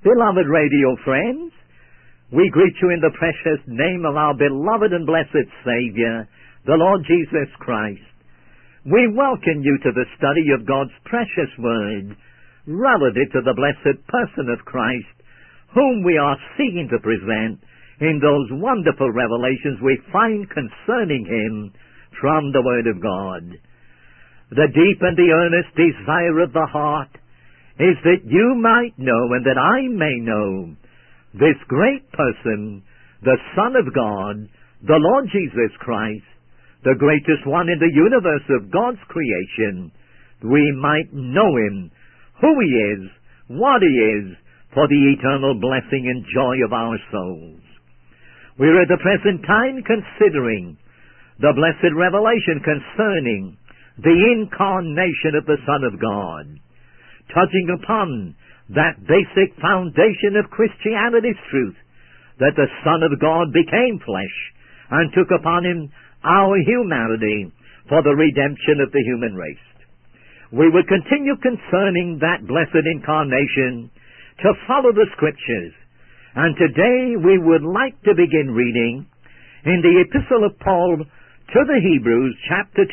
Beloved radio friends, we greet you in the precious name of our beloved and blessed Savior, the Lord Jesus Christ. We welcome you to the study of God's precious Word, relative to the blessed person of Christ, whom we are seeking to present in those wonderful revelations we find concerning Him from the Word of God. The deep and the earnest desire of the heart is that you might know and that I may know this great person, the Son of God, the Lord Jesus Christ, the greatest one in the universe of God's creation. We might know Him, who He is, what He is, for the eternal blessing and joy of our souls. We're at the present time considering the blessed revelation concerning the incarnation of the Son of God, touching upon that basic foundation of Christianity's truth, that the Son of God became flesh and took upon Him our humanity for the redemption of the human race. We will continue concerning that blessed incarnation to follow the Scriptures, and today we would like to begin reading in the Epistle of Paul to the Hebrews, chapter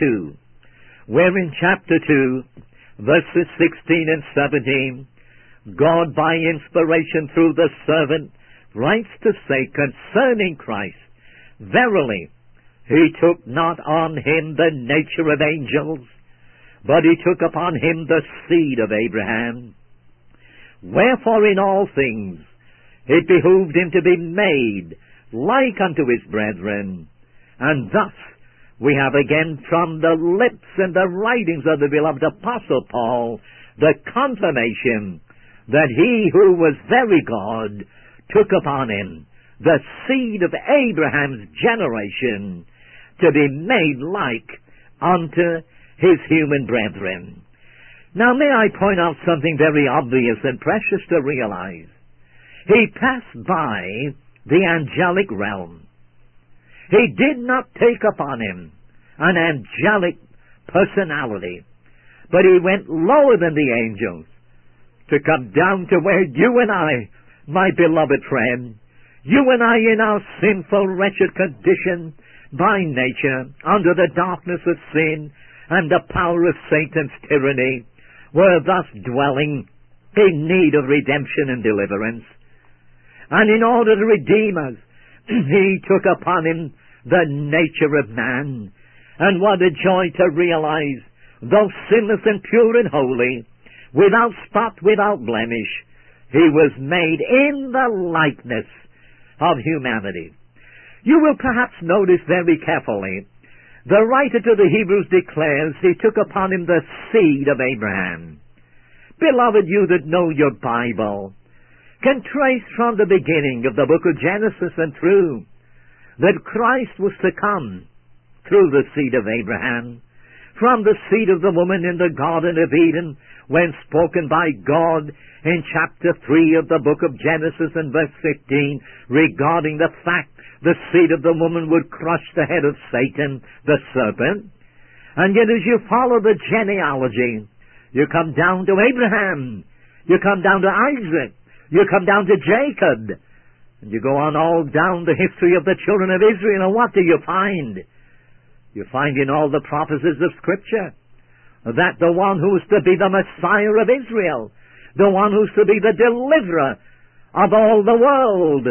2, where in chapter 2, verses 16 and 17, God, by inspiration through the servant, writes to say concerning Christ, verily, He took not on Him the nature of angels, but He took upon Him the seed of Abraham. Wherefore in all things it behooved Him to be made like unto His brethren, and thus we have again from the lips and the writings of the beloved Apostle Paul the confirmation that He who was very God took upon Him the seed of Abraham's generation to be made like unto His human brethren. Now may I point out something very obvious and precious to realize. He passed by the angelic realm. He did not take upon Him an angelic personality, but He went lower than the angels to come down to where you and I, my beloved friend, you and I in our sinful, wretched condition by nature, under the darkness of sin and the power of Satan's tyranny, were thus dwelling in need of redemption and deliverance. And in order to redeem us, He took upon Him the nature of man. And what a joy to realize, though sinless and pure and holy, without spot, without blemish, He was made in the likeness of humanity. You will perhaps notice very carefully, the writer to the Hebrews declares He took upon Him the seed of Abraham. Beloved, you that know your Bible can trace from the beginning of the book of Genesis and through that Christ was to come through the seed of Abraham, from the seed of the woman in the Garden of Eden, when spoken by God in chapter 3 of the book of Genesis and verse 15, regarding the fact the seed of the woman would crush the head of Satan, the serpent. And yet as you follow the genealogy, you come down to Abraham, you come down to Isaac, you come down to Jacob, and you go on all down the history of the children of Israel, and what do you find? You find in all the prophecies of Scripture that the one who is to be the Messiah of Israel, the one who is to be the deliverer of all the world,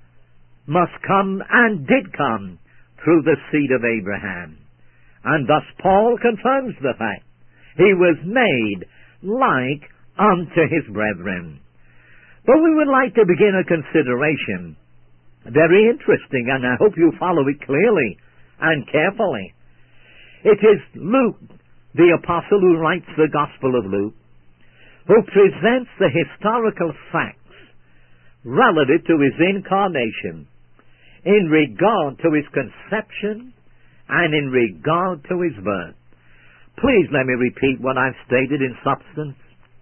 must come and did come through the seed of Abraham. And thus Paul confirms the fact. He was made like unto his brethren. But we would like to begin a consideration, very interesting, and I hope you follow it clearly and carefully. It is Luke, the apostle who writes the Gospel of Luke, who presents the historical facts relative to His incarnation in regard to His conception and in regard to His birth. Please let me repeat what I've stated in substance.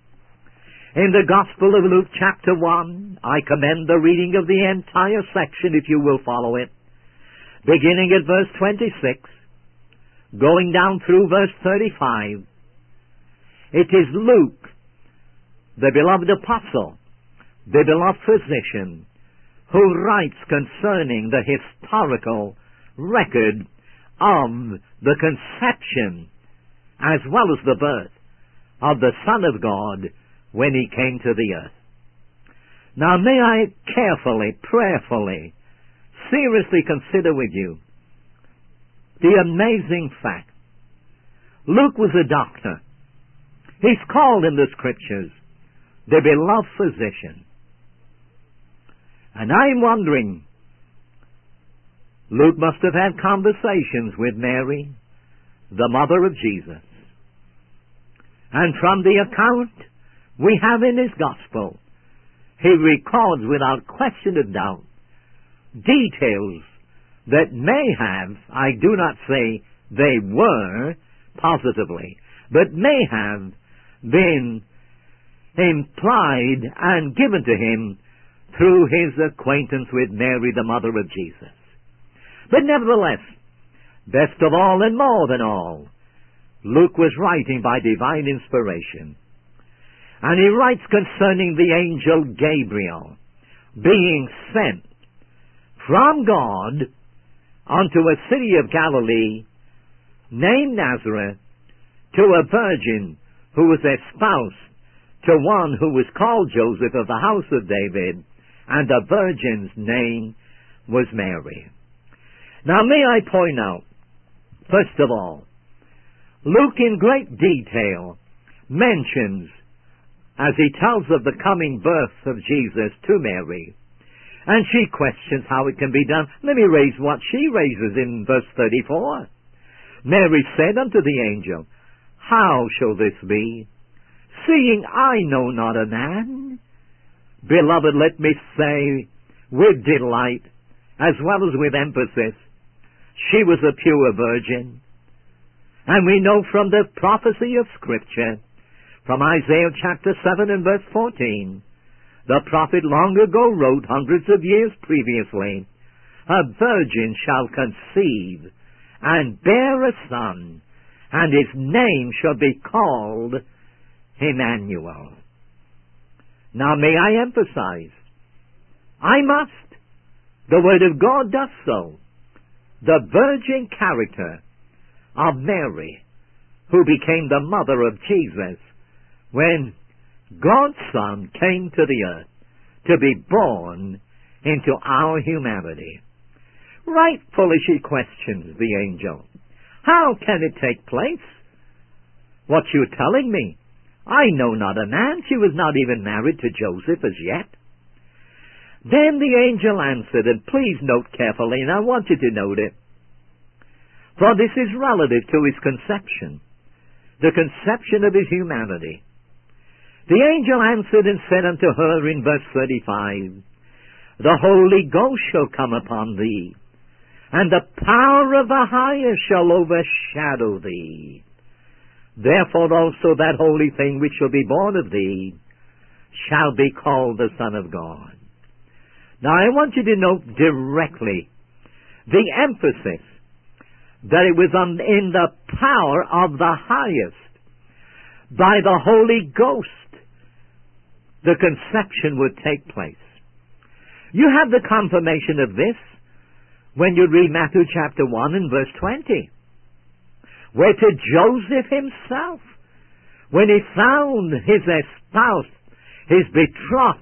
In the Gospel of Luke chapter 1, I commend the reading of the entire section if you will follow it, beginning at verse 26, going down through verse 35. It is Luke, the beloved apostle, the beloved physician, who writes concerning the historical record of the conception as well as the birth of the Son of God when he came to the earth. Now may I carefully, prayerfully, seriously consider with you the amazing fact. Luke was a doctor. He's called in the Scriptures the beloved physician. And I'm wondering, Luke must have had conversations with Mary, the mother of Jesus. And from the account we have in his gospel, he records without question of doubt details that may have, I do not say they were positively, but may have been implied and given to him through his acquaintance with Mary, the mother of Jesus. But nevertheless, best of all and more than all, Luke was writing by divine inspiration. And he writes concerning the angel Gabriel being sent from God unto a city of Galilee named Nazareth to a virgin who was espoused to one who was called Joseph of the house of David, and the virgin's name was Mary. Now may I point out, first of all, Luke in great detail mentions, as he tells of the coming birth of Jesus to Mary, and she questions how it can be done. Let me raise what she raises in verse 34. Mary said unto the angel, How shall this be, seeing I know not a man? Beloved, let me say with delight, as well as with emphasis, she was a pure virgin. And we know from the prophecy of Scripture, from Isaiah chapter 7 and verse 14, the prophet long ago wrote, hundreds of years previously, A virgin shall conceive and bear a son, and his name shall be called Emmanuel. Now may I emphasize, I must, the Word of God does so, the virgin character of Mary, who became the mother of Jesus, when God's Son came to the earth to be born into our humanity. Rightfully she questions the angel, How can it take place? What you're telling me, I know not a man. She was not even married to Joseph as yet. Then the angel answered, and please note carefully, and I want you to note it, for this is relative to his conception, the conception of his humanity. The angel answered and said unto her in verse 35, The Holy Ghost shall come upon thee, and the power of the Highest shall overshadow thee. Therefore also that holy thing which shall be born of thee shall be called the Son of God. Now I want you to note directly the emphasis that it was in the power of the Highest, by the Holy Ghost, the conception would take place. You have the confirmation of this when you read Matthew chapter 1 and verse 20, where to Joseph himself, when he found his espoused, his betrothed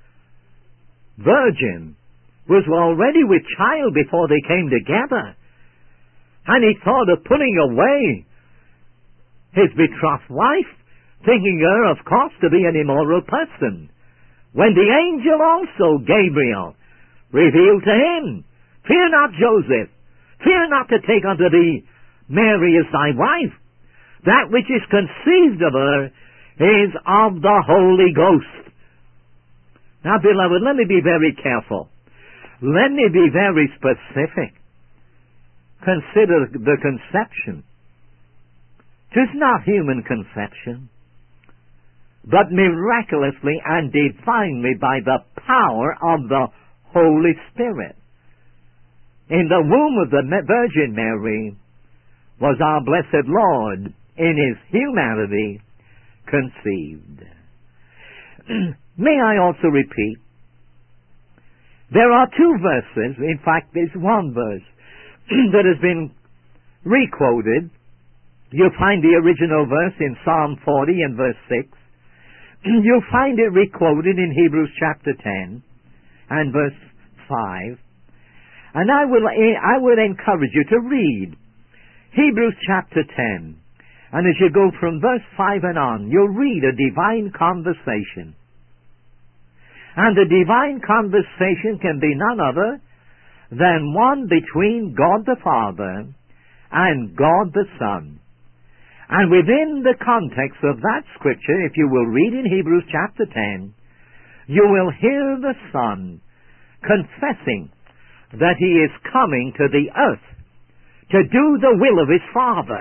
virgin, was already with child before they came together, and he thought of putting away his betrothed wife, thinking her, of course, to be an immoral person, when the angel also, Gabriel, revealed to him, Fear not, Joseph, fear not to take unto thee Mary as thy wife. That which is conceived of her is of the Holy Ghost. Now, beloved, let me be very careful. Let me be very specific. Consider the conception. 'Tis not human conception, but miraculously and divinely by the power of the Holy Spirit. In the womb of the Virgin Mary was our blessed Lord in his humanity conceived. May I also repeat, there are two verses, in fact there's one verse that has been requoted. You'll find the original verse in Psalm 40 and verse 6. You'll find it requoted in Hebrews chapter 10 and verse 5. And I would encourage you to read Hebrews chapter 10. And as you go from verse 5 and on, you'll read a divine conversation. And the divine conversation can be none other than one between God the Father and God the Son. And within the context of that scripture, if you will read in Hebrews chapter 10, you will hear the Son confessing that He is coming to the earth to do the will of His Father.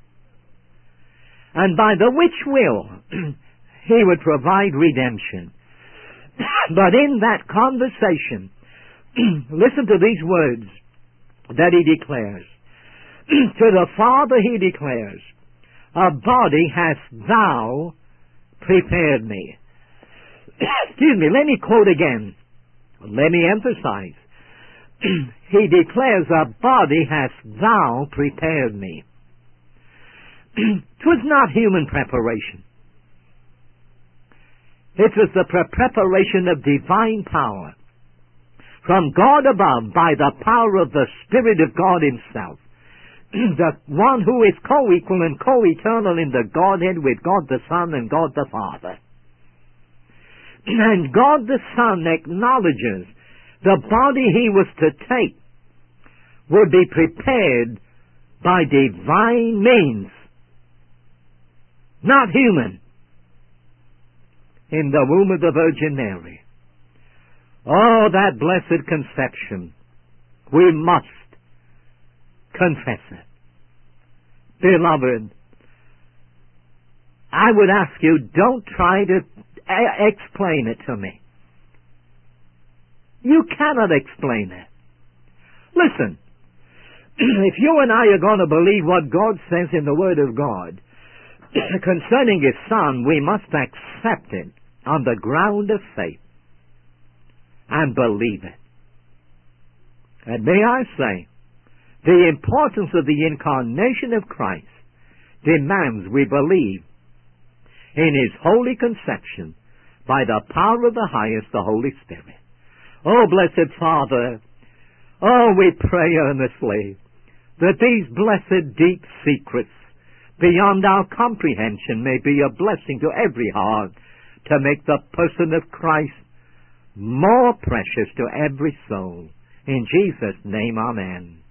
And by the which will He would provide redemption. But in that conversation, listen to these words that He declares. To the Father He declares, "A body hast thou prepared me." Excuse me, let me quote again. Let me emphasize. He declares, "A body hast thou prepared me." 'Twas not human preparation. It was the preparation of divine power from God above by the power of the Spirit of God Himself. The one who is co-equal and co-eternal in the Godhead with God the Son and God the Father. And God the Son acknowledges the body He was to take would be prepared by divine means, not human, in the womb of the Virgin Mary. Oh, that blessed conception. We must confess it. Beloved, I would ask you, don't try to explain it to me. You cannot explain it. Listen, if you and I are going to believe what God says in the Word of God concerning His Son, we must accept it on the ground of faith and believe it. And may I say, the importance of the incarnation of Christ demands we believe in His holy conception by the power of the highest, the Holy Spirit. Oh, blessed Father, oh, we pray earnestly that these blessed deep secrets beyond our comprehension may be a blessing to every heart to make the person of Christ more precious to every soul. In Jesus' name, amen.